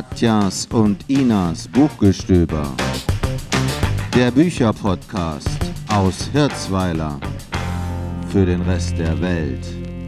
Katjas und Inas Buchgestöber. Der Bücherpodcast aus Hirzweiler für den Rest der Welt.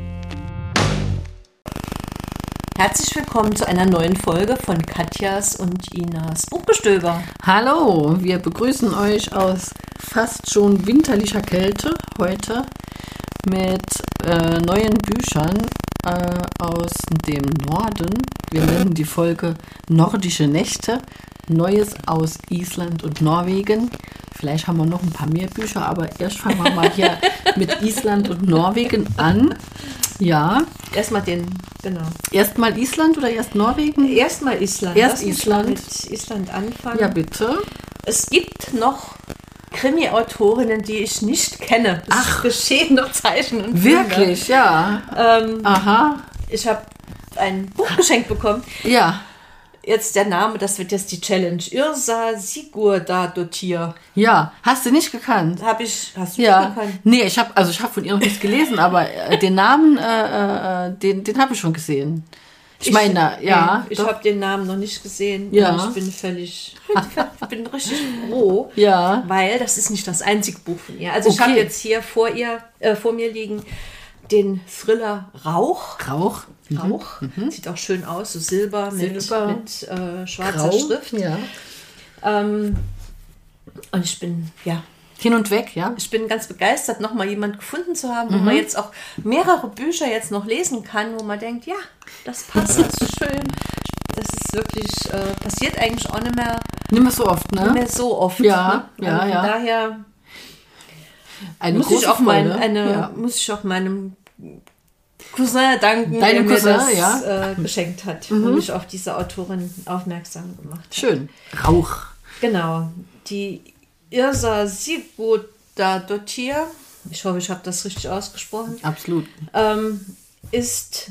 Herzlich willkommen zu einer neuen Folge von Katjas und Inas Buchgestöber. Hallo, wir begrüßen euch aus fast schon winterlicher Kälte heute mit neuen Büchern aus dem Norden. Wir nennen die Folge Nordische Nächte, Neues aus Island und Norwegen. Vielleicht haben wir noch ein paar mehr Bücher, aber erst fangen wir mal hier mit Island und Norwegen an. Ja. Erstmal Erstmal Island oder erst Norwegen? Erstmal Island. Erst Island. Mit Island anfangen. Ja, bitte. Es gibt noch Krimi-Autorinnen, die ich nicht kenne. Ach. Geschehene Zeichen und Wirklich, ja. Aha. Ich habe ein Buch geschenkt bekommen. Ja. Jetzt der Name, das wird jetzt die Challenge. Yrsa Sigurdardóttir. Ja, hast du nicht gekannt? Hast du Ja. nicht gekannt? Nee, ich habe von ihr noch nichts gelesen, aber den Namen, den habe ich schon gesehen. Ich habe den Namen noch nicht gesehen. Ja. Und ich bin richtig froh, Ja. weil das ist nicht das einzige Buch von ihr. Also ich Okay. habe jetzt hier vor mir liegen den Thriller Rauch. Rauch. Sieht auch schön aus, so Silber. Mit schwarzer Grau. Schrift. Ja. Und ich bin, Hin und weg, ja. ich bin ganz begeistert, nochmal jemand gefunden zu haben, wo man jetzt auch mehrere Bücher jetzt noch lesen kann, wo man denkt, ja, das passt, das ist schön. Das ist wirklich, passiert eigentlich auch nicht mehr, Nicht mehr so oft, ne? nicht mehr so oft. Ja, ne? ja, Also ja. von daher Eine muss große ich, auch Freude. muss ich auch meinem Cousin danken, Deinem der Cousin, mir das ja. geschenkt hat und mich auf diese Autorin aufmerksam gemacht hat. Schön. Rauch. Genau, die Yrsa Sigurdardóttir, ich hoffe, ich habe das richtig ausgesprochen, Absolut. ist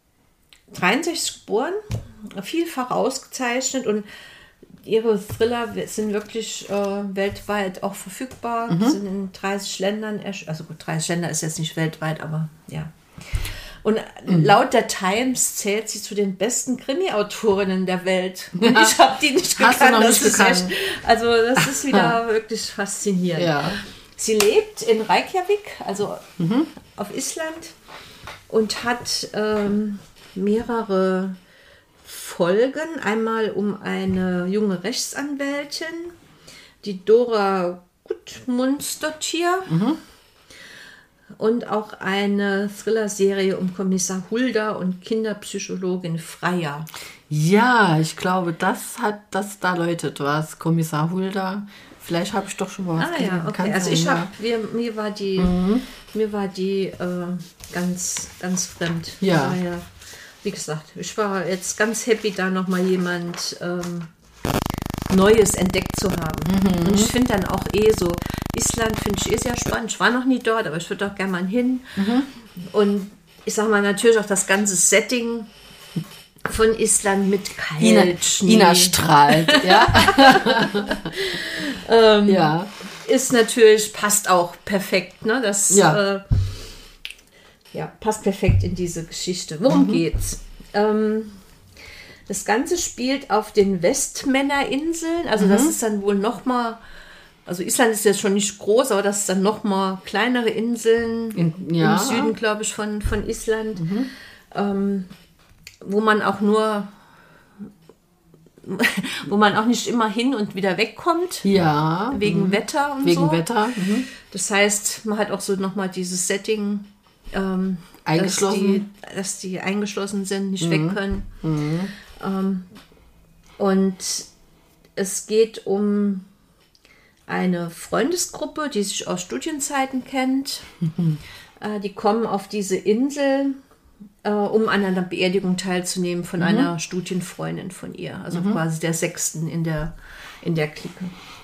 63 geboren, vielfach ausgezeichnet und ihre Thriller sind wirklich weltweit auch verfügbar, sind in 30 Ländern, also gut, 30 Länder ist jetzt nicht weltweit, aber ja. Und laut der Times zählt sie zu den besten Krimi-Autorinnen der Welt. Und ich habe die nicht gekannt. Hast du noch das nicht ist gekannt? also das ist wieder wirklich faszinierend. Ja. Sie lebt in Reykjavik, also auf Island, und hat mehrere Folgen. Einmal um eine junge Rechtsanwältin, die Dora Gudmundsdóttir, und auch eine Thriller-Serie um Kommissar Hulda und Kinderpsychologin Freya. Ja, ich glaube, da läutet was. Kommissar Hulda. Vielleicht habe ich doch schon mal was gelesen. Ja, okay. Kann Also sein, mir war die ganz, ganz fremd. Ja. Daher, wie gesagt, ich war jetzt ganz happy, da nochmal jemand Neues entdeckt zu haben. Und ich finde dann auch so, Island finde ich sehr spannend. Ich war noch nie dort, aber ich würde auch gerne mal hin. Und ich sage mal, natürlich auch das ganze Setting von Island mit Kaltschnee. Ina strahlt, ja. Ja. Ist natürlich, passt auch perfekt, ne? Das passt perfekt in diese Geschichte. Worum geht's? Das Ganze spielt auf den Westmännerinseln, also das ist dann wohl nochmal, also Island ist jetzt schon nicht groß, aber das ist dann nochmal kleinere Inseln im Süden, glaube ich, von Island, wo man auch nicht immer hin und wieder wegkommt, Ja. wegen Wetter und Wegen so. Wetter. Das heißt, man hat auch so nochmal dieses Setting, Eingeschlossen. dass die eingeschlossen sind, nicht weg können. Und es geht um eine Freundesgruppe, die sich aus Studienzeiten kennt. Die kommen auf diese Insel, um an einer Beerdigung teilzunehmen von einer Studienfreundin von ihr, also quasi der Sechsten in der Clique.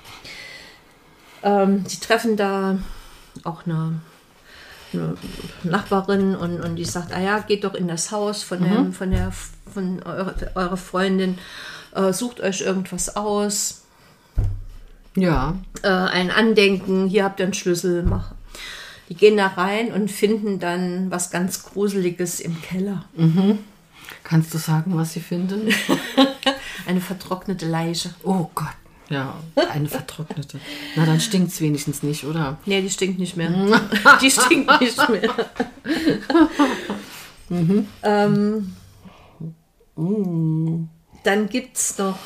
Sie treffen da auch eine Nachbarin und die sagt, geht doch in das Haus von eurer Freundin, sucht euch irgendwas aus. Ja. Ein Andenken, hier habt ihr einen Schlüssel. Die gehen da rein und finden dann was ganz Gruseliges im Keller. Kannst du sagen, was sie finden? eine vertrocknete Leiche. Oh Gott, ja, eine vertrocknete. Na, dann stinkt es wenigstens nicht, oder? Nee, die stinkt nicht mehr. Die stinkt nicht mehr. Dann gibt es noch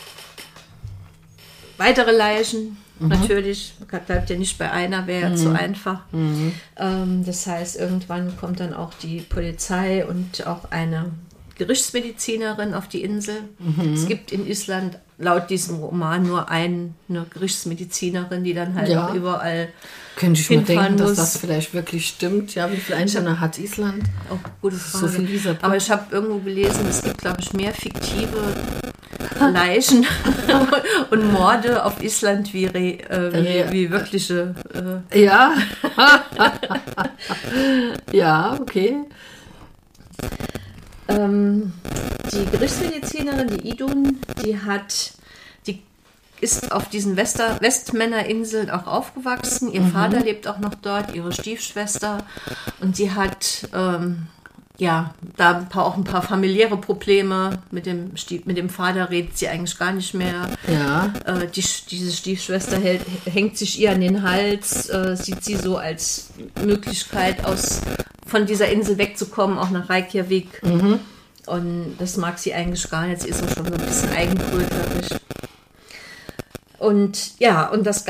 weitere Leichen. Natürlich, bleibt ja nicht bei einer, wäre ja zu einfach. Das heißt, irgendwann kommt dann auch die Polizei und auch eine Gerichtsmedizinerin auf die Insel. Es gibt in Island laut diesem Roman nur eine Gerichtsmedizinerin, die dann halt auch überall könnte ich mir hinfahren denken, muss. dass das vielleicht wirklich stimmt. Ja, wie viele Einwohner hat Island? Auch gute Frage. So viel wie Saarbrücken. Aber ich habe irgendwo gelesen, es gibt, glaube ich, mehr fiktive Leichen und Morde auf Island wie wirkliche. Ja. Ja, okay. Die Gerichtsmedizinerin, die Idun, die ist auf diesen Westmännerinseln auch aufgewachsen. Ihr Vater lebt auch noch dort, ihre Stiefschwester. Und sie hat da auch ein paar familiäre Probleme. Mit dem Vater redet sie eigentlich gar nicht mehr. Ja. Diese Stiefschwester hängt sich ihr an den Hals, sieht sie so als Möglichkeit von dieser Insel wegzukommen, auch nach Reykjavik. Und das mag sie eigentlich gar nicht. Sie ist auch schon so ein bisschen eigenbrötlerisch. Und ja, und das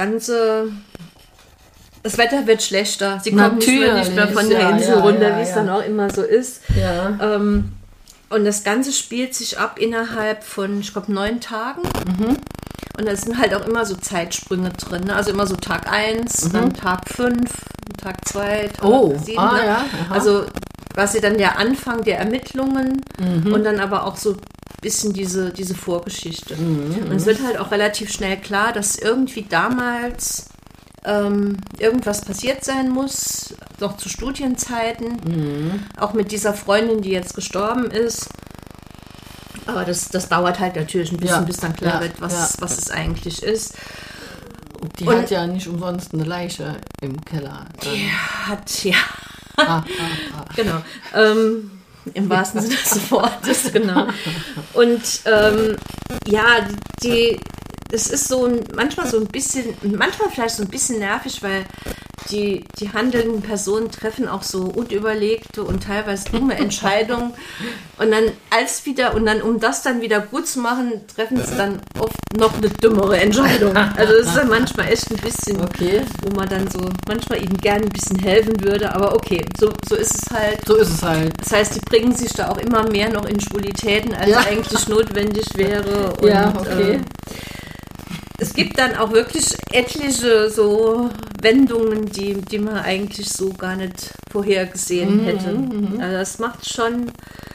Wetter wird schlechter. Sie kommt nicht mehr von der Insel runter, wie es dann auch immer so ist. Ja. Und das Ganze spielt sich ab innerhalb von, ich glaube, 9 Tagen. Und da sind halt auch immer so Zeitsprünge drin. Ne? Also immer so Tag 1, dann Tag 5, Tag 2, Tag 7. Ne? Ja. Also quasi dann der Anfang der Ermittlungen und dann aber auch so ein bisschen diese Vorgeschichte. Und es wird halt auch relativ schnell klar, dass irgendwie damals irgendwas passiert sein muss, noch zu Studienzeiten, auch mit dieser Freundin, die jetzt gestorben ist. Aber das dauert halt natürlich ein bisschen, bis dann klar wird, was es eigentlich ist. Die hat ja nicht umsonst eine Leiche im Keller. Die hat, genau. Im wahrsten Sinne des Wortes, genau. Und das ist manchmal vielleicht so ein bisschen nervig, weil die handelnden Personen treffen auch so unüberlegte und teilweise dumme Entscheidungen. Und dann, um das dann wieder gut zu machen, treffen sie dann oft noch eine dümmere Entscheidung. Also es ist dann manchmal echt ein bisschen, wo man dann so manchmal ihnen gerne ein bisschen helfen würde. Aber okay, so ist es halt. So ist es halt. Das heißt, die bringen sich da auch immer mehr noch in Schwulitäten, als eigentlich notwendig wäre. Und, es gibt dann auch wirklich etliche so Wendungen, die man eigentlich so gar nicht vorhergesehen hätte. Also das macht schon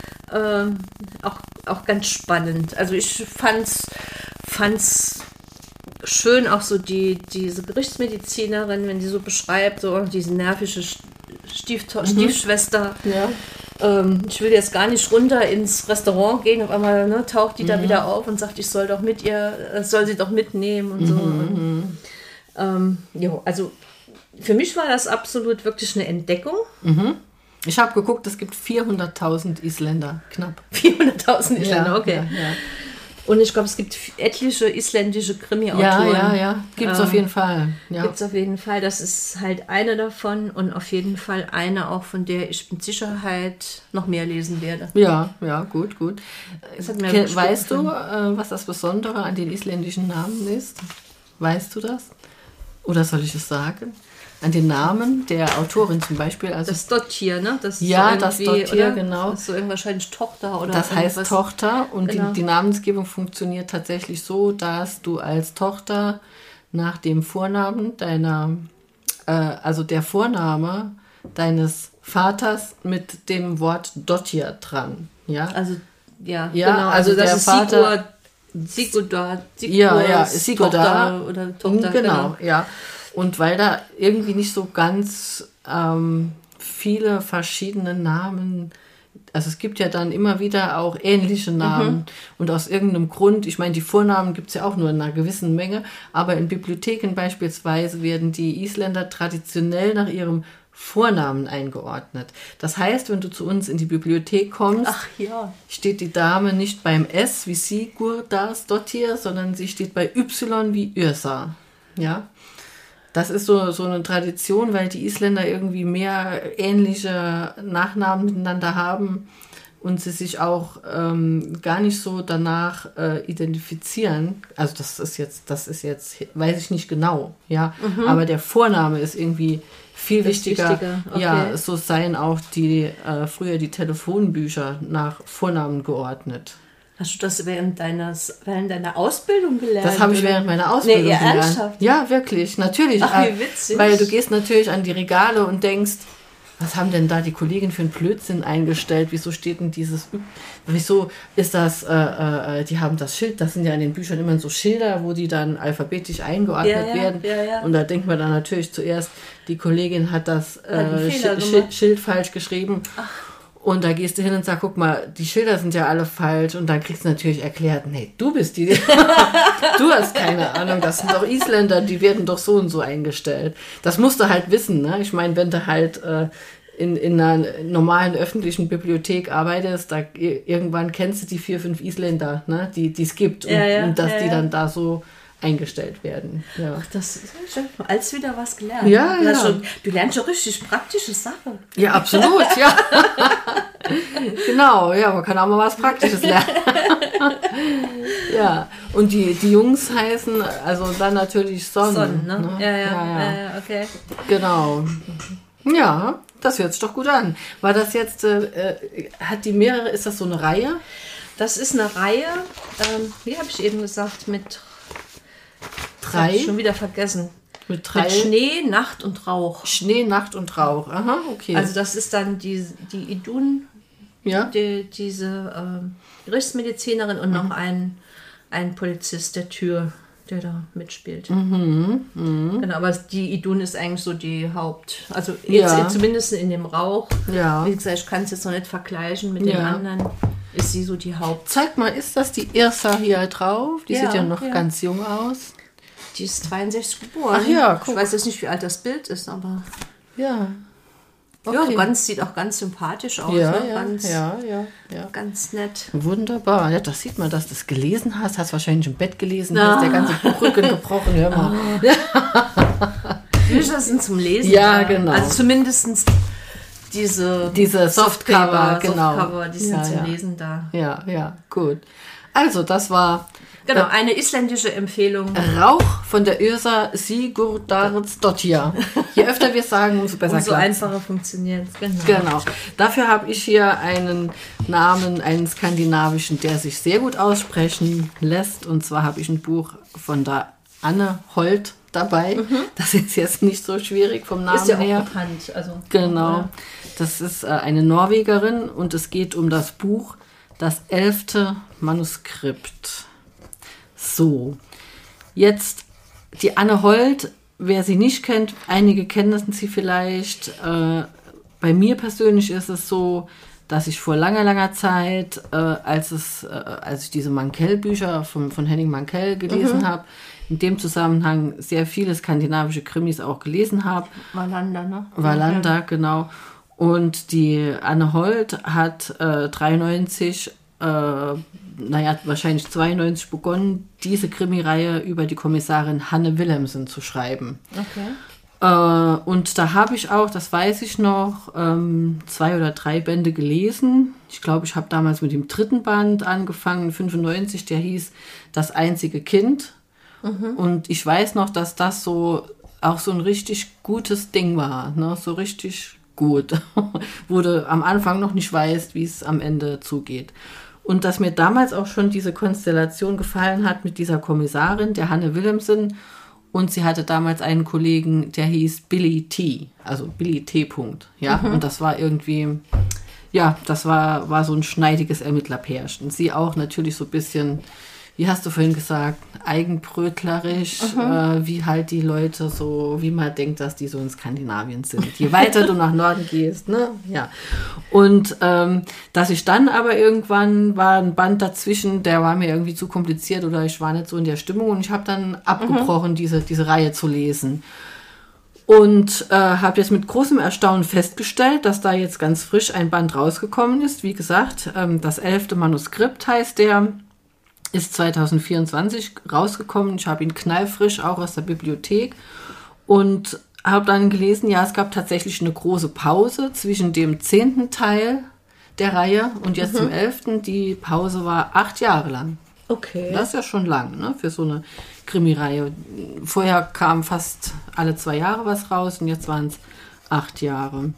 auch ganz spannend. Also ich fand's schön, auch so diese Gerichtsmedizinerin, wenn die so beschreibt, so diese nervische Stiefschwester. Ja. Ich will jetzt gar nicht runter ins Restaurant gehen, auf einmal taucht die da wieder auf und sagt, ich soll sie doch mitnehmen und so. Also für mich war das absolut wirklich eine Entdeckung. Ich habe geguckt, es gibt 400.000 Isländer, knapp. 400.000 Isländer, okay. Ja. Und ich glaube, es gibt etliche isländische Krimi-Autoren. Ja. Gibt es auf jeden Fall. Ja. Gibt es auf jeden Fall. Das ist halt eine davon und auf jeden Fall eine auch, von der ich mit Sicherheit noch mehr lesen werde. Ja, gut. Weißt du, gefallen. was das Besondere an den isländischen Namen ist? Weißt du das? Oder soll ich es sagen? An den Namen der Autorin zum Beispiel. Also das Dottir, ne? Das Dottir, genau. Das ist so wahrscheinlich Tochter oder das heißt Tochter und genau. die Namensgebung funktioniert tatsächlich so, dass du als Tochter nach dem Vornamen also der Vorname deines Vaters mit dem Wort Dottir dran. Ja? Also, genau. Also das der ist Vater... Sigurdar oder Tochter. Genau, ja. Und weil da irgendwie nicht so ganz viele verschiedene Namen, also es gibt ja dann immer wieder auch ähnliche Namen und aus irgendeinem Grund, ich meine, die Vornamen gibt es ja auch nur in einer gewissen Menge, aber in Bibliotheken beispielsweise werden die Isländer traditionell nach ihrem Vornamen eingeordnet. Das heißt, wenn du zu uns in die Bibliothek kommst, steht die Dame nicht beim S wie Sigurdarsdottir, sondern sie steht bei Y wie Yrsa. Ja? Das ist so eine Tradition, weil die Isländer irgendwie mehr ähnliche Nachnamen miteinander haben und sie sich auch gar nicht so danach identifizieren. Also das ist jetzt, weiß ich nicht genau, ja. Aber der Vorname ist irgendwie viel wichtiger. Okay. Ja, so seien auch früher die Telefonbücher nach Vornamen geordnet. Hast du das während deiner Ausbildung gelernt? Das habe ich während meiner Ausbildung gelernt. Ernsthaft? Ja, wirklich, natürlich. Ach, wie witzig. Weil du gehst natürlich an die Regale und denkst, was haben denn da die Kollegen für einen Blödsinn eingestellt? Wieso steht denn wieso ist das, die haben das Schild, das sind ja in den Büchern immer so Schilder, wo die dann alphabetisch eingeordnet werden. Ja. Und da denkt man dann natürlich zuerst, die Kollegin hat das Schild falsch geschrieben. Ach. Und da gehst du hin und sagst, guck mal, die Schilder sind ja alle falsch. Und dann kriegst du natürlich erklärt, nee, du bist die. Du hast keine Ahnung, das sind doch Isländer, die werden doch so und so eingestellt. Das musst du halt wissen, ne? Ich meine, wenn du halt in einer normalen öffentlichen Bibliothek arbeitest, da irgendwann kennst du die 4, 5 Isländer, ne? Die es gibt. Und dass die dann da so eingestellt werden. Ja. Ach, das ist schon als wieder was gelernt. Ja. Du lernst schon richtig praktische Sachen. Ja, absolut, ja. Genau, ja, man kann auch mal was Praktisches lernen. Ja, und die Jungs heißen also dann natürlich Son. Ne? Ja, okay. Genau. Ja, das hört sich doch gut an. War das jetzt, hat die mehrere, ist das so eine Reihe? Das ist eine Reihe, wie habe ich eben gesagt, mit 3. Hab ich schon wieder vergessen. Mit 3. Mit Schnee, Nacht und Rauch. Schnee, Nacht und Rauch. Aha, okay. Also das ist dann die Idun, diese Gerichtsmedizinerin und noch ein Polizist der Tür, der da mitspielt. Genau, aber die Idun ist eigentlich so die Haupt... Also jetzt zumindest in dem Rauch. Ja. Wie gesagt, ich kann es jetzt noch nicht vergleichen mit den anderen. Ist sie so die Haupt... Zeig mal, ist das die Yrsa hier drauf? Die sieht ja noch ganz jung aus. Die ist 62 geboren. Ach ja, guck. Ich weiß jetzt nicht, wie alt das Bild ist, aber... Ja. Okay. Ja, sieht auch ganz sympathisch aus. Ja, ne? ja. Ganz nett. Wunderbar. Ja, das sieht man, dass du es gelesen hast. Hast wahrscheinlich im Bett gelesen. Hast der ganze Rücken gebrochen. Hör mal. Bücher sind zum Lesen. Ja, genau. Also zumindest diese Softcover, genau. Softcover, die sind zum Lesen da. Ja, gut. Also, das war... Genau, eine isländische Empfehlung. Rauch von der Yrsa Sigurdarsdottir. Je öfter wir sagen, umso besser umso einfacher funktioniert es. Genau. Dafür habe ich hier einen Namen, einen skandinavischen, der sich sehr gut aussprechen lässt. Und zwar habe ich ein Buch von der Anne Holt dabei. Das ist jetzt nicht so schwierig vom Namen her. Ist ja auch bekannt. Also, genau. Das ist eine Norwegerin und es geht um das Buch Das 11. Manuskript. So, jetzt die Anne Holt, wer sie nicht kennt, einige kennen sie vielleicht. Bei mir persönlich ist es so, dass ich vor langer Zeit, als ich diese Mankell-Bücher von Henning Mankell gelesen habe, in dem Zusammenhang sehr viele skandinavische Krimis auch gelesen habe. Wallander, ne? Wallander, genau. Und die Anne Holt hat 93 wahrscheinlich 92 begonnen, diese Krimireihe über die Kommissarin Hanne Wilhelmsen zu schreiben. Okay. Und da habe ich auch, das weiß ich noch, 2 oder 3 Bände gelesen. Ich glaube, ich habe damals mit dem 3. Band angefangen, 95, der hieß Das einzige Kind. Und ich weiß noch, dass das so auch so ein richtig gutes Ding war, ne? So richtig gut, wo du am Anfang noch nicht weißt, wie es am Ende zugeht. Und dass mir damals auch schon diese Konstellation gefallen hat mit dieser Kommissarin, der Hanne Wilhelmsen. Und sie hatte damals einen Kollegen, der hieß Billy T., also Billy T. Ja, und das war irgendwie, ja, das war so ein schneidiges Ermittlerpärchen. Sie auch natürlich so ein bisschen, wie hast du vorhin gesagt, eigenbrötlerisch, wie halt die Leute so, wie man denkt, dass die so in Skandinavien sind. Je weiter du nach Norden gehst, ne? Ja. Und dass ich dann aber irgendwann war ein Band dazwischen, der war mir irgendwie zu kompliziert oder ich war nicht so in der Stimmung und ich habe dann abgebrochen, diese Reihe zu lesen. Und habe jetzt mit großem Erstaunen festgestellt, dass da jetzt ganz frisch ein Band rausgekommen ist. Wie gesagt, das 11. Manuskript heißt der, ist 2024 rausgekommen. Ich habe ihn knallfrisch auch aus der Bibliothek und habe dann gelesen, ja, es gab tatsächlich eine große Pause zwischen dem 10. Teil der Reihe und jetzt dem 11. Die Pause war 8 Jahre lang. Okay. Das ist ja schon lang, ne, für so eine Krimireihe. Vorher kam fast alle 2 Jahre was raus und jetzt waren es 8 Jahre.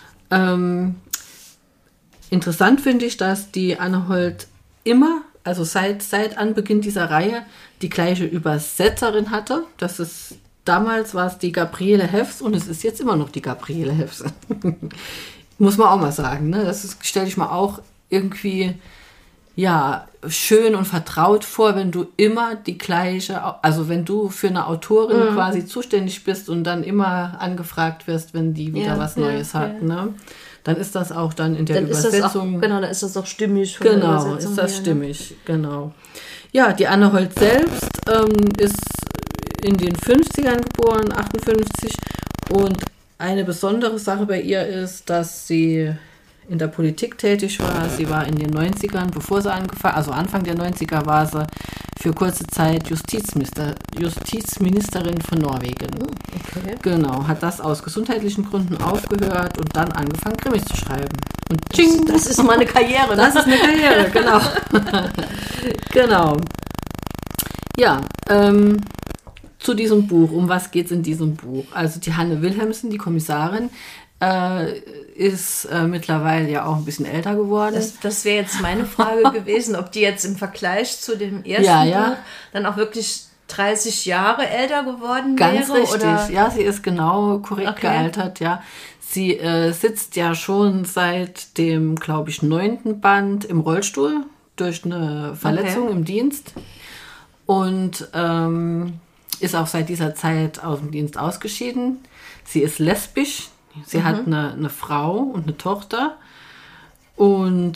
Interessant finde ich, dass die Anne Holt immer, also seit Anbeginn dieser Reihe, die gleiche Übersetzerin hatte. Damals war es die Gabriele Hefs und es ist jetzt immer noch die Gabriele Hefs. Muss man auch mal sagen, ne? Das stelle ich mir auch irgendwie schön und vertraut vor, wenn du immer die gleiche, also wenn du für eine Autorin quasi zuständig bist und dann immer angefragt wirst, wenn die wieder was Neues hat, ne? Dann ist das auch dann in der Übersetzung. Dann ist das auch stimmig. Genau, ist das stimmig, genau. Ja, die Anne Holt selbst ist in den 50ern geboren, 58, und eine besondere Sache bei ihr ist, dass sie in der Politik tätig war. Sie war in den 90ern, Anfang der 90er war sie für kurze Zeit Justizministerin von Norwegen. Okay. Genau, hat das aus gesundheitlichen Gründen aufgehört und dann angefangen, Krimis zu schreiben. Und das ist mal eine Karriere. Das ist eine Karriere, genau. Genau. Ja, zu diesem Buch. Um was geht es in diesem Buch? Also die Hanne Wilhelmsen, die Kommissarin, ist mittlerweile ja auch ein bisschen älter geworden. Das wäre jetzt meine Frage gewesen, ob die jetzt im Vergleich zu dem ersten Buch dann auch wirklich 30 Jahre älter geworden wäre. Ganz richtig, oder? Ja, sie ist genau korrekt gealtert, ja. Sie sitzt ja schon seit dem, glaube ich, 9. Band im Rollstuhl durch eine Verletzung im Dienst und ist auch seit dieser Zeit aus dem Dienst ausgeschieden. Sie ist lesbisch. Sie hat eine Frau und eine Tochter und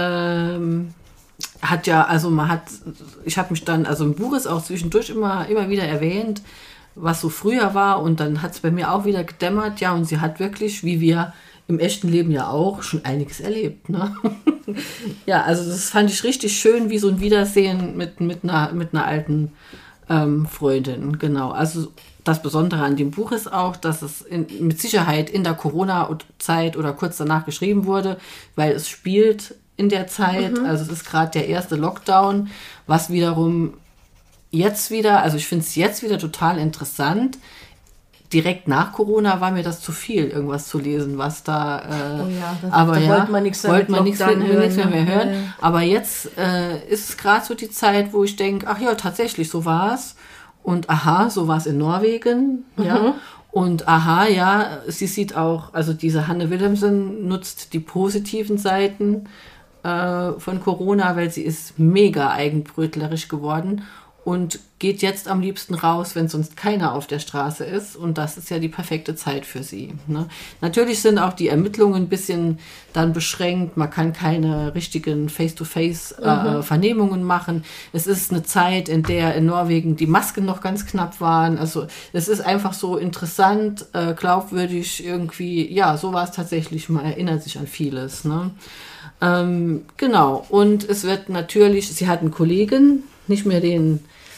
ich habe mich dann, also im Buch ist auch zwischendurch immer wieder erwähnt, was so früher war, und dann hat es bei mir auch wieder gedämmert, ja, und sie hat wirklich, wie wir im echten Leben ja auch, schon einiges erlebt, ne? Ja, also das fand ich richtig schön, wie so ein Wiedersehen mit einer alten Freundin, genau. Also das Besondere an dem Buch ist auch, dass es mit Sicherheit in der Corona-Zeit oder kurz danach geschrieben wurde, weil es spielt in der Zeit. Also es ist gerade der erste Lockdown, was wiederum jetzt wieder, also ich finde es jetzt wieder total interessant. Direkt nach Corona war mir das zu viel, irgendwas zu lesen, was da... wollte man nichts mehr hören. Ja. Aber jetzt ist es gerade so die Zeit, wo ich denke, ach ja, tatsächlich, so war es. Und aha, so war es in Norwegen, ja. Und aha, ja, sie sieht auch, also diese Hanne Wilhelmsen nutzt die positiven Seiten von Corona, weil sie ist mega eigenbrötlerisch geworden und geht jetzt am liebsten raus, wenn sonst keiner auf der Straße ist. Und das ist ja die perfekte Zeit für sie, ne? Natürlich sind auch die Ermittlungen ein bisschen dann beschränkt. Man kann keine richtigen Face-to-Face-Vernehmungen machen. Es ist eine Zeit, in der in Norwegen die Masken noch ganz knapp waren. Also es ist einfach so interessant, glaubwürdig irgendwie. Ja, so war es tatsächlich. Man erinnert sich an vieles, ne? Genau. Und es wird natürlich, sie hat einen Kollegen, nicht mehr den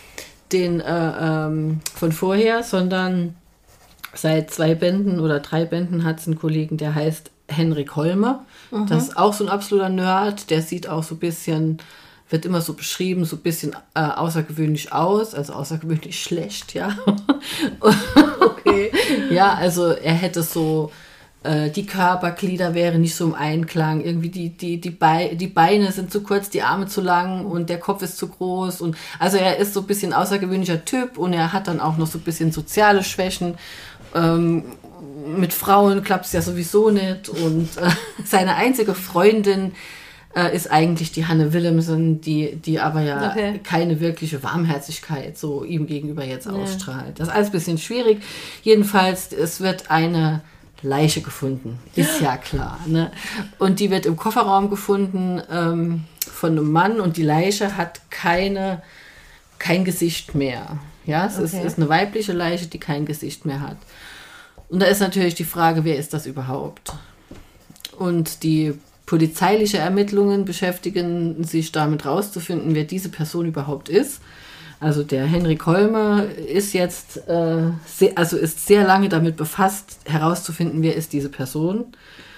von vorher, sondern seit 2 Bänden oder 3 Bänden hat es einen Kollegen, der heißt Henrik Holmer. Das ist auch so ein absoluter Nerd, der sieht auch so ein bisschen, wird immer so beschrieben, so ein bisschen außergewöhnlich aus, also außergewöhnlich schlecht, ja. Okay. Ja, also er hätte so, die Körperglieder wären nicht so im Einklang, irgendwie die Beine sind zu kurz, die Arme zu lang und der Kopf ist zu groß, und also er ist so ein bisschen außergewöhnlicher Typ, und er hat dann auch noch so ein bisschen soziale Schwächen. Mit Frauen klappt es ja sowieso nicht, und seine einzige Freundin ist eigentlich die Hanne Wilhelmsen, die aber ja keine wirkliche Warmherzigkeit so ihm gegenüber jetzt ausstrahlt. Das ist alles ein bisschen schwierig. Jedenfalls, es wird eine Leiche gefunden, ist ja klar, ne? Und die wird im Kofferraum gefunden von einem Mann, und die Leiche hat kein Gesicht mehr. Ja, es ist eine weibliche Leiche, die kein Gesicht mehr hat. Und da ist natürlich die Frage, wer ist das überhaupt? Und die polizeiliche Ermittlungen beschäftigen sich damit rauszufinden, wer diese Person überhaupt ist. Also der Henrik Holme ist jetzt ist sehr lange damit befasst, herauszufinden, wer ist diese Person.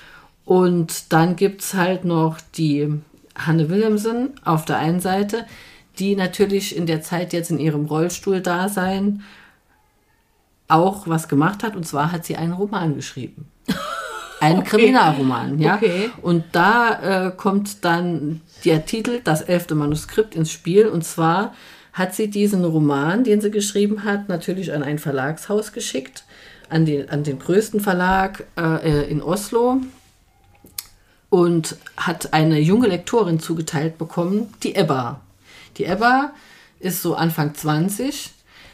Und dann gibt es halt noch die Hanne Wilhelmsen auf der einen Seite, die natürlich in der Zeit jetzt in ihrem Rollstuhl-Dasein auch was gemacht hat. Und zwar hat sie einen Roman geschrieben. Einen Kriminalroman, ja. Okay. Und da kommt dann der Titel, das 11. Manuskript, ins Spiel. Und zwar hat sie diesen Roman, den sie geschrieben hat, natürlich an ein Verlagshaus geschickt, an den größten Verlag in Oslo, und hat eine junge Lektorin zugeteilt bekommen, die Ebba. Die Ebba ist so Anfang 20,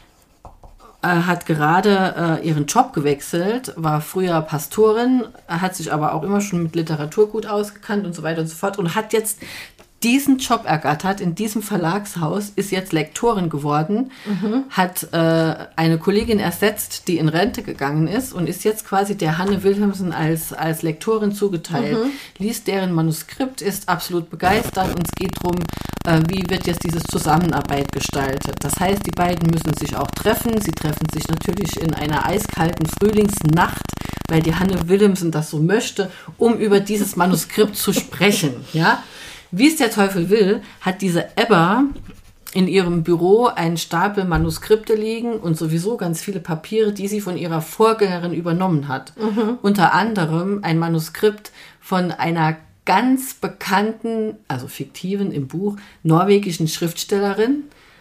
hat gerade ihren Job gewechselt, war früher Pastorin, hat sich aber auch immer schon mit Literatur gut ausgekannt und so weiter und so fort und hat jetzt diesen Job ergattert in diesem Verlagshaus, ist jetzt Lektorin geworden, hat eine Kollegin ersetzt, die in Rente gegangen ist und ist jetzt quasi der Hanne Wilhelmsen als Lektorin zugeteilt. Liest deren Manuskript, ist absolut begeistert und es geht darum, wie wird jetzt diese Zusammenarbeit gestaltet. Das heißt, die beiden müssen sich auch treffen. Sie treffen sich natürlich in einer eiskalten Frühlingsnacht, weil die Hanne Wilhelmsen das so möchte, um über dieses Manuskript zu sprechen, ja. Wie es der Teufel will, hat diese Ebba in ihrem Büro einen Stapel Manuskripte liegen und sowieso ganz viele Papiere, die sie von ihrer Vorgängerin übernommen hat. Unter anderem ein Manuskript von einer ganz bekannten, also fiktiven im Buch, norwegischen Schriftstellerin.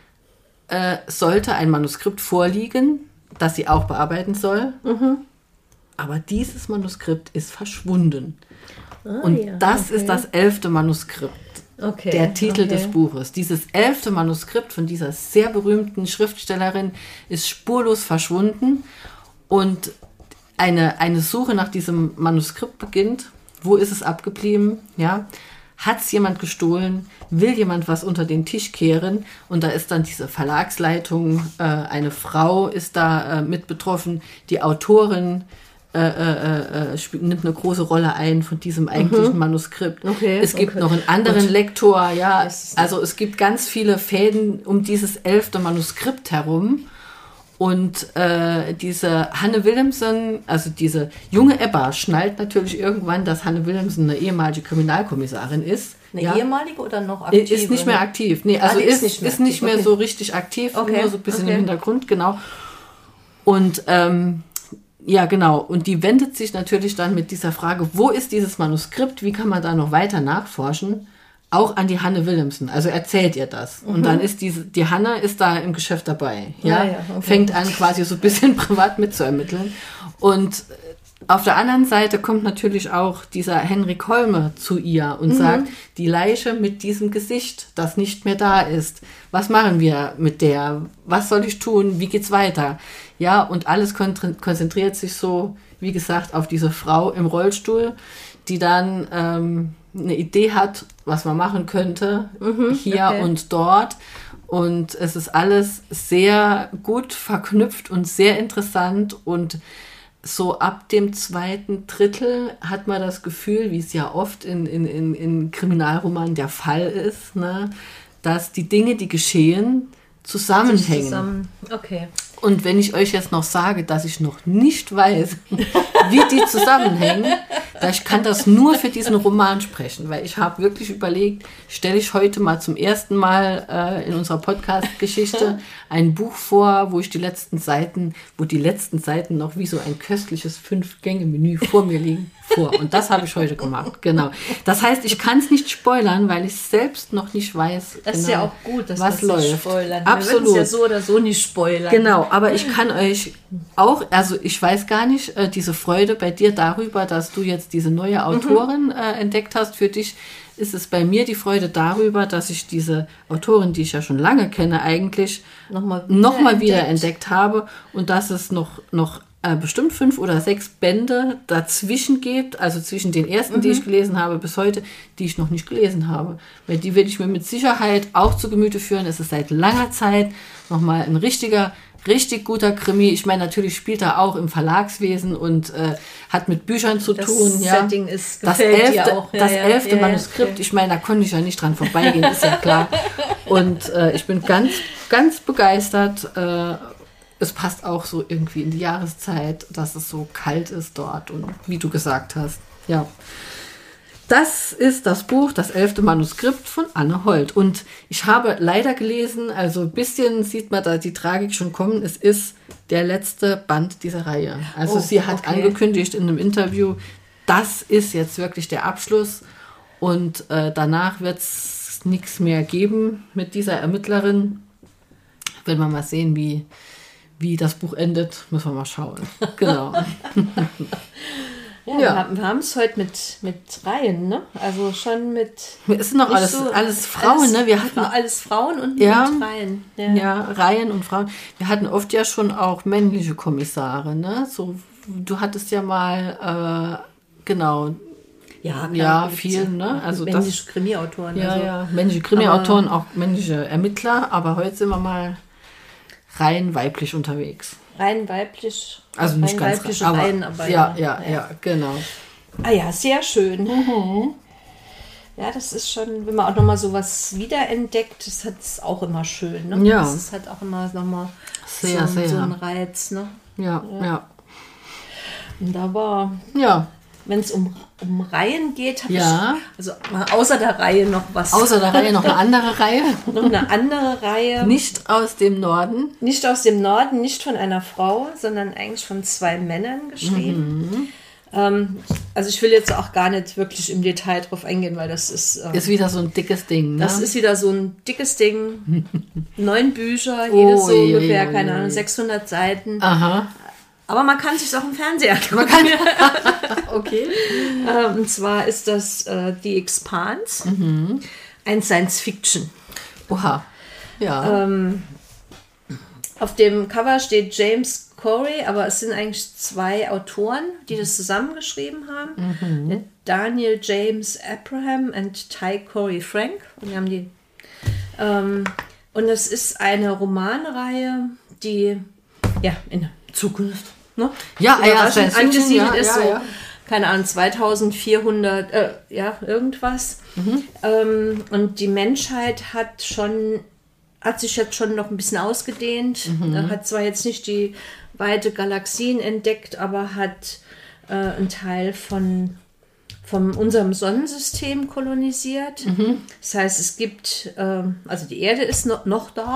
Sollte ein Manuskript vorliegen, das sie auch bearbeiten soll. Aber dieses Manuskript ist verschwunden. Und das ist das 11. Manuskript, der Titel des Buches. Dieses 11. Manuskript von dieser sehr berühmten Schriftstellerin ist spurlos verschwunden und eine Suche nach diesem Manuskript beginnt. Wo ist es abgeblieben? Ja? Hat es jemand gestohlen? Will jemand was unter den Tisch kehren? Und da ist dann diese Verlagsleitung, eine Frau ist da mit betroffen, die Autorin nimmt eine große Rolle ein von diesem eigentlichen Manuskript. Es gibt noch einen anderen Lektor, ja, also es gibt ganz viele Fäden um dieses 11. Manuskript herum. Und diese Hanne Wilhelmsen, also diese junge Ebba, schnallt natürlich irgendwann, dass Hanne Wilhelmsen eine ehemalige Kriminalkommissarin ist. Eine ehemalige oder noch aktiv? Ist nicht mehr aktiv. Nee, also ist nicht mehr so richtig aktiv, nur so ein bisschen im Hintergrund, genau. Und ja, genau. Und die wendet sich natürlich dann mit dieser Frage, wo ist dieses Manuskript, wie kann man da noch weiter nachforschen, auch an die Hanne Wilhelmsen. Also erzählt ihr das. Und dann ist die Hanne ist da im Geschäft dabei. Ja? Fängt an, quasi so ein bisschen privat mitzuermitteln. Und auf der anderen Seite kommt natürlich auch dieser Henrik Holme zu ihr und sagt, die Leiche mit diesem Gesicht, das nicht mehr da ist. Was machen wir mit der? Was soll ich tun? Wie geht's weiter? Ja, und alles konzentriert sich so, wie gesagt, auf diese Frau im Rollstuhl, die dann eine Idee hat, was man machen könnte, hier und dort. Und es ist alles sehr gut verknüpft und sehr interessant. Und so ab dem 2. Drittel hat man das Gefühl, wie es ja oft in Kriminalromanen der Fall ist, ne, dass die Dinge, die geschehen, zusammenhängen. Und wenn ich euch jetzt noch sage, dass ich noch nicht weiß, wie die zusammenhängen, ich kann das nur für diesen Roman sprechen, weil ich habe wirklich überlegt, stelle ich heute mal zum ersten Mal in unserer Podcast-Geschichte ein Buch vor, wo die letzten Seiten noch wie so ein köstliches 5-Gänge-Menü vor mir liegen. Und das habe ich heute gemacht, genau. Das heißt, ich kann es nicht spoilern, weil ich selbst noch nicht weiß, das ist ja auch gut, dass was läuft. Spoilern. Absolut. Wir würden es ja so oder so nicht spoilern. Genau, aber ich kann euch auch, also ich weiß gar nicht, diese Freude bei dir darüber, dass du jetzt diese neue Autorin entdeckt hast, für dich ist es bei mir die Freude darüber, dass ich diese Autorin, die ich ja schon lange kenne, eigentlich nochmal wieder entdeckt habe und dass es noch bestimmt 5 oder 6 Bände dazwischen gibt, also zwischen den ersten, die ich gelesen habe, bis heute, die ich noch nicht gelesen habe. Weil die werde ich mir mit Sicherheit auch zu Gemüte führen. Es ist seit langer Zeit nochmal ein richtiger richtig guter Krimi. Ich meine, natürlich spielt er auch im Verlagswesen und hat mit Büchern zu tun. Das ja. Setting gefällt dir auch. Das 11. Manuskript, ich meine, da konnte ich ja nicht dran vorbeigehen, ist ja klar. Und ich bin ganz, ganz begeistert. Es passt auch so irgendwie in die Jahreszeit, dass es so kalt ist dort und wie du gesagt hast. Ja. Das ist das Buch, das 11. Manuskript von Anne Holt. Und ich habe leider gelesen, also ein bisschen sieht man da die Tragik schon kommen, es ist der letzte Band dieser Reihe. Also sie hat angekündigt in einem Interview, das ist jetzt wirklich der Abschluss und danach wird es nichts mehr geben mit dieser Ermittlerin. Will man mal sehen, wie das Buch endet, müssen wir mal schauen. Genau. Ja. Wir haben es heute mit Reihen, ne? Also schon mit... Es sind noch alles Frauen, ne? Wir hatten alles Frauen und mit Reihen. Ja, Reihen und Frauen. Wir hatten oft ja schon auch männliche Kommissare, ne? So, du hattest ja mal, genau... Ja, klar, ja, viel, ne? Also männliche Krimiautoren. Ja, also. ja, männliche Krimiautoren, auch männliche Ermittler, aber heute sind wir mal rein weiblich unterwegs. Rein weiblich. Also nicht rein ganz weibliche aber, Reihen, aber ja, genau. Ah ja, sehr schön. Ja, das ist schon, wenn man auch nochmal sowas wiederentdeckt, das hat es auch immer schön, ne? Ja. Das ist halt auch immer nochmal so ein Reiz, ne? Ja. Und aber, wenn es um Reihen geht, habe ich, also außer der Reihe noch was. Außer der Reihe noch eine andere Reihe? Noch eine andere Reihe. Nicht aus dem Norden? Nicht aus dem Norden, nicht von einer Frau, sondern eigentlich von 2 Männern geschrieben. Also ich will jetzt auch gar nicht wirklich im Detail drauf eingehen, weil das ist... ist wieder so ein dickes Ding, ne? Das ist wieder so ein dickes Ding. 9 Bücher, jedes so ungefähr, keine Ahnung, 600 Seiten. Aha. Aber man kann sich auch im Fernseher gucken. Okay. Und zwar ist das The Expanse, ein Science-Fiction. Oha. Ja. Auf dem Cover steht James Corey, aber es sind eigentlich 2 Autoren, die das zusammengeschrieben haben. Der Daniel James Abraham und Ty Corey Frank. Und wir haben die. Und es ist eine Romanreihe, die in der Zukunft, ne? Angesiedelt ist, so, keine Ahnung, 2400, irgendwas. Und die Menschheit hat sich jetzt schon noch ein bisschen ausgedehnt, hat zwar jetzt nicht die weite Galaxien entdeckt, aber hat einen Teil von unserem Sonnensystem kolonisiert. Das heißt, es gibt, also die Erde ist noch da.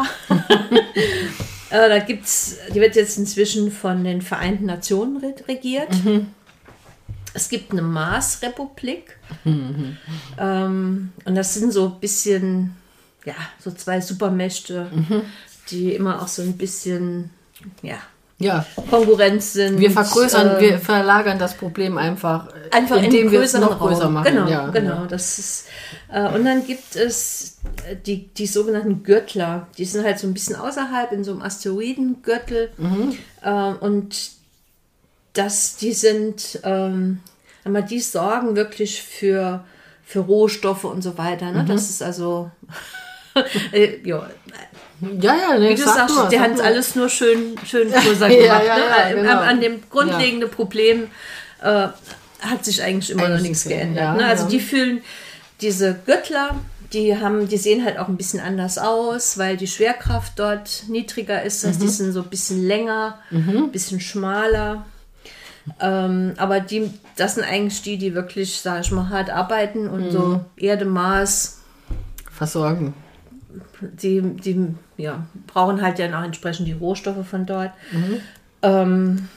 Die wird jetzt inzwischen von den Vereinten Nationen regiert. Es gibt eine Mars-Republik. Und das sind so ein bisschen, so 2 Supermächte, die immer auch so ein bisschen, Konkurrenz sind. Wir verlagern das Problem einfach indem wir es noch größer machen. Genau. Das ist, und dann gibt es die sogenannten Gürtler. Die sind halt so ein bisschen außerhalb in so einem Asteroidengürtel. Und die sind, die sorgen wirklich für Rohstoffe und so weiter. Ne? Das ist also, wie du sagst, die haben alles nur schön größer gemacht. Genau. An dem grundlegenden Problem hat sich eigentlich immer noch nichts geändert. Also die fühlen, diese Gürtler, die sehen halt auch ein bisschen anders aus, weil die Schwerkraft dort niedriger ist. Das heißt, die sind so ein bisschen länger, ein bisschen schmaler. Aber das sind eigentlich die wirklich, sag ich mal, hart arbeiten und so Erde, Mars versorgen. Die brauchen halt ja auch entsprechend die Rohstoffe von dort. Und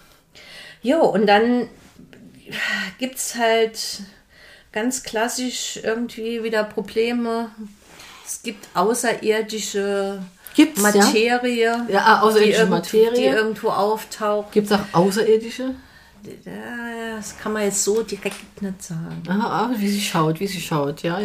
dann gibt es halt ganz klassisch irgendwie wieder Probleme. Es gibt außerirdische Materie, die irgendwo auftaucht. Gibt es auch außerirdische? Das kann man jetzt so direkt nicht sagen. Wie sie schaut, ja.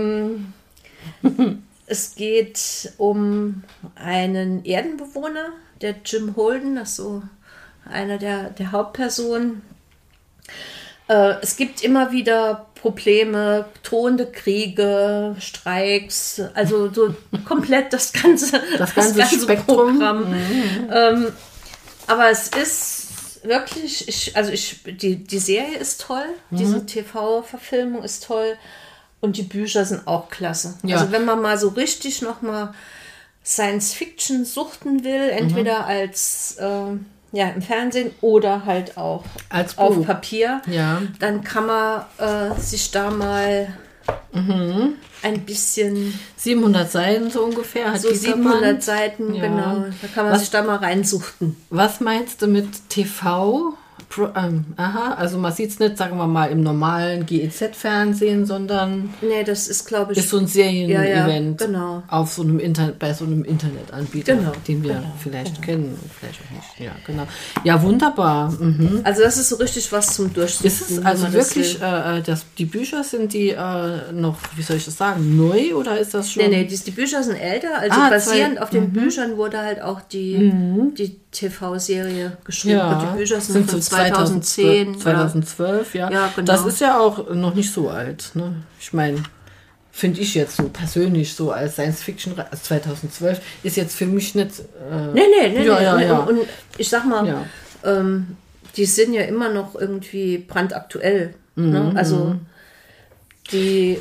Es geht um einen Erdenbewohner, der Jim Holden, das ist so einer der Hauptpersonen. Es gibt immer wieder Probleme, drohende Kriege, Streiks, also so komplett das ganze Spektrum. Programm. Aber es ist wirklich, die Serie ist toll, diese TV-Verfilmung ist toll und die Bücher sind auch klasse. Ja. Also wenn man mal so richtig nochmal Science-Fiction suchten will, entweder als im Fernsehen oder halt auch als auf Buch. Papier, Ja. dann kann man sich da mal ein bisschen 700 Seiten so ungefähr hat so dieser 700 Band. Seiten, Ja. genau. Da kann man sich da mal reinsuchten. Was meinst du mit TV? Also man sieht es nicht, sagen wir mal, im normalen GEZ-Fernsehen, sondern Nee, das ist, glaube ich, ist so ein Serien-Event genau. auf so einem bei so einem Internetanbieter, Genau, den wir vielleicht kennen, vielleicht auch nicht. Ja, genau. Ja, wunderbar. Mhm. Also das ist so richtig was zum Durchsuchen. Ist es wenn also man das wirklich, will. die Bücher, sind die noch, wie soll ich das sagen, neu oder ist das schon? Nee, die Bücher sind älter. Also basierend auf den Büchern wurde halt auch die TV-Serie geschrieben. Ja, Und die Bücher sind von 2010. 2012, ja. Ja, genau. Das ist ja auch noch nicht so alt. Ne? Ich meine, finde ich jetzt so persönlich so als Science-Fiction, 2012 ist jetzt für mich nicht... Nee. Ja. Und ich sag mal, Ja. die sind ja immer noch irgendwie brandaktuell. Ne? Also die...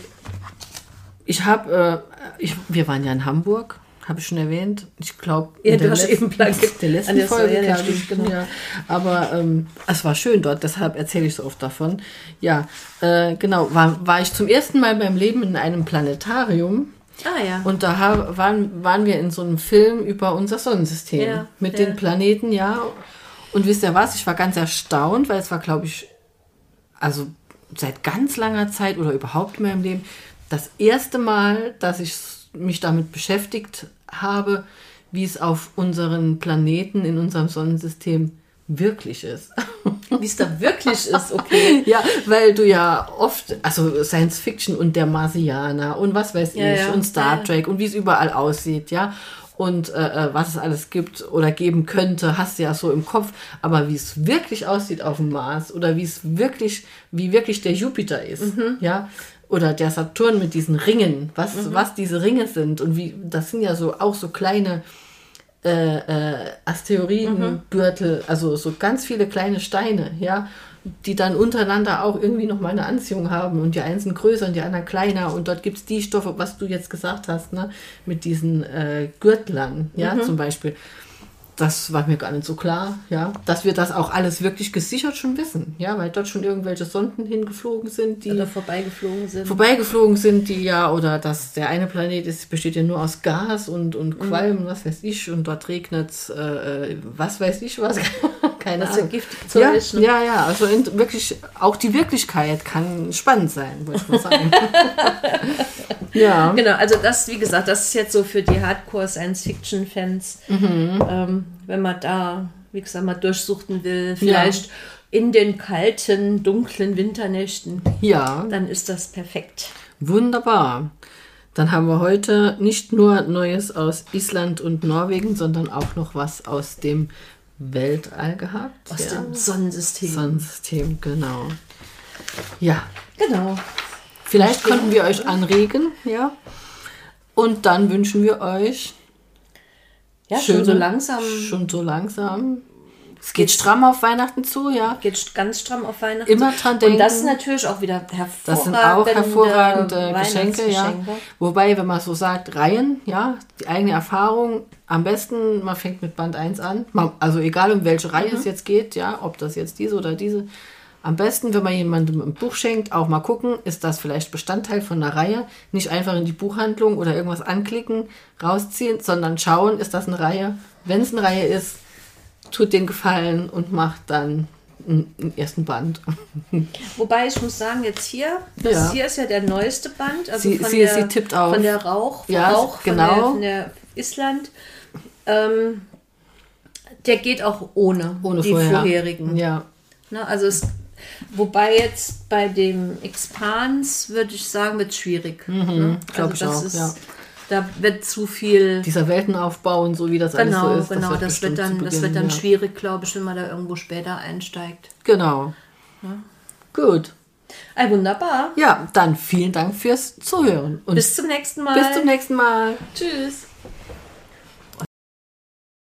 wir waren ja in Hamburg, habe ich schon erwähnt. Ich glaube, Ja, du hast eben der letzten Folge, ja, glaube ich. genau. Ja. Aber es war schön dort, deshalb erzähle ich so oft davon. Ja, genau, war ich zum ersten Mal in meinem Leben in einem Planetarium. Ah ja. Und da waren wir in so einem Film über unser Sonnensystem Ja, mit ja. den Planeten, ja. Und wisst ihr was? Ich war ganz erstaunt, weil es war, glaube ich, also seit ganz langer Zeit oder überhaupt in meinem Leben das erste Mal, dass ich mich damit beschäftigt habe, wie es auf unseren Planeten in unserem Sonnensystem wirklich ist. Wie es da wirklich ist, okay. Ja, weil du ja oft, also Science Fiction und der Marsianer und was weiß ich Ja. und Star Ja. Trek und wie es überall aussieht, ja. Und was es alles gibt oder geben könnte, hast du ja so im Kopf. Aber wie es wirklich aussieht auf dem Mars oder wie wirklich der Jupiter ist, ja. Oder der Saturn mit diesen Ringen, was diese Ringe sind und das sind ja auch so kleine Asteroidengürtel, also so ganz viele kleine Steine, ja, die dann untereinander auch irgendwie noch mal eine Anziehung haben und die einen sind größer und die anderen kleiner und dort gibt es die Stoffe, was du jetzt gesagt hast, ne, mit diesen Gürtlern, ja, zum Beispiel. Das war mir gar nicht so klar, ja, dass wir das auch alles wirklich gesichert schon wissen, ja, weil dort schon irgendwelche Sonden hingeflogen sind, die Oder vorbeigeflogen sind, die ja, oder dass der eine Planet besteht ja nur aus Gas und Qualm, was weiß ich, und dort regnet es, was weiß ich was, keine Ahnung. giftig Zeug ist, ne? Ja, also wirklich, auch die Wirklichkeit kann spannend sein, würde ich mal sagen. Ja. Genau, also das, wie gesagt, das ist jetzt so für die Hardcore-Science-Fiction-Fans, wenn man da, wie gesagt, mal durchsuchten will, vielleicht in den kalten, dunklen Winternächten, Ja, dann ist das perfekt. wunderbar. Dann haben wir heute nicht nur Neues aus Island und Norwegen, sondern auch noch was aus dem Weltall gehabt. Aus dem Sonnensystem. Sonnensystem, genau. Ja, Genau. vielleicht konnten wir euch anregen, ja. Und dann wünschen wir euch Ja, schon so langsam. Schon so langsam. Es geht stramm auf Weihnachten zu, ja. Geht ganz stramm auf Weihnachten. Immer dran denken. Und das ist natürlich auch wieder hervorragende Das sind auch hervorragende Geschenke, ja. Weihnachtsgeschenke. Wobei, wenn man so sagt, Reihen, ja, die eigene Erfahrung, am besten, man fängt mit Band 1 an. Also egal, um welche Reihe es jetzt geht, ja, ob das jetzt diese oder diese. Am besten, wenn man jemandem ein Buch schenkt, auch mal gucken, ist das vielleicht Bestandteil von einer Reihe? Nicht einfach in die Buchhandlung oder irgendwas anklicken, rausziehen, sondern schauen, ist das eine Reihe? Wenn es eine Reihe ist, tut den Gefallen und macht dann einen ersten Band. Wobei ich muss sagen, jetzt hier, hier ist ja der neueste Band. Also Sie tippt auf. Von der Rauch, genau. von der Island. Der geht auch ohne die vorherigen. Ja. Ne, also wobei jetzt bei dem Expans, würde ich sagen, wird es schwierig. Ne? Glaube also ich auch, ja. Da wird zu viel... Dieser Weltenaufbau und so, wie das alles so ist. Genau, das wird dann schwierig, glaube ich, wenn man da irgendwo später einsteigt. Genau. Ja. Gut. Wunderbar. Ja, dann vielen Dank fürs Zuhören. Und Bis zum nächsten Mal. bis zum nächsten Mal. Tschüss.